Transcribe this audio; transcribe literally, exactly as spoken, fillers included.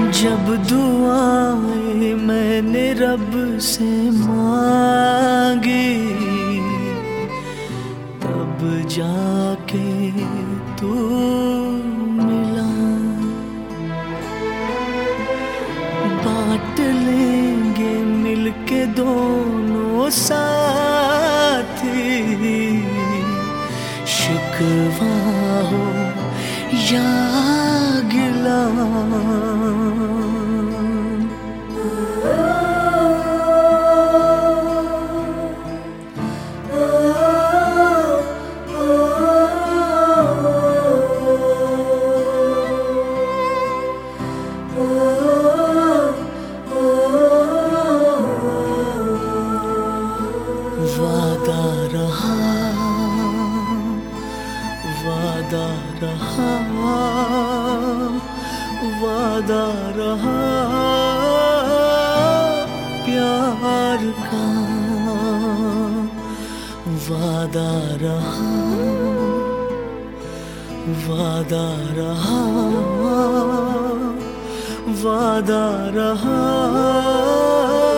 जब दुआएं मैंने रब से मांगी, तब जाके तू मिला। बांट लेंगे मिलके दोनों साथी, शिकवा हो या गिला। वादा रहा, वादा रहा, वादा रहा प्यार का। वादा रहा, वादा रहा, वादा रहा